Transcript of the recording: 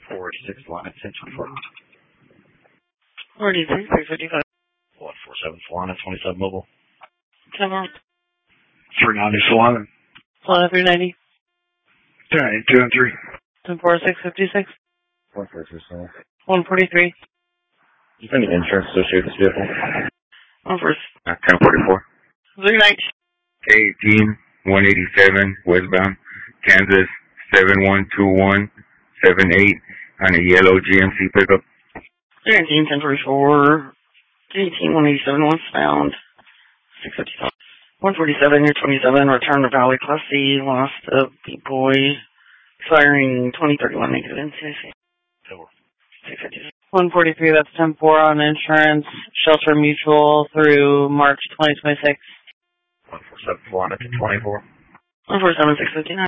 486, line at 1024. 43, 355. 147, Solana, 27 mobile. 10 more. 390 Solana. Solana 390. 2 and 3. 1046, 56. 143, Solana. 143. Is there any insurance associated with this vehicle? 1044. 390. K18-187 westbound Kansas 712178 on a yellow GMC pickup. 319, 1044. K18-187 westbound. 655. 147, near 27, return to Valley Class C, lost a B-boy, expiring 2031, negative NCIC. 143, that's 10-4 on insurance, Shelter Mutual through March 2026. 147, Solana, 24. 147, 659.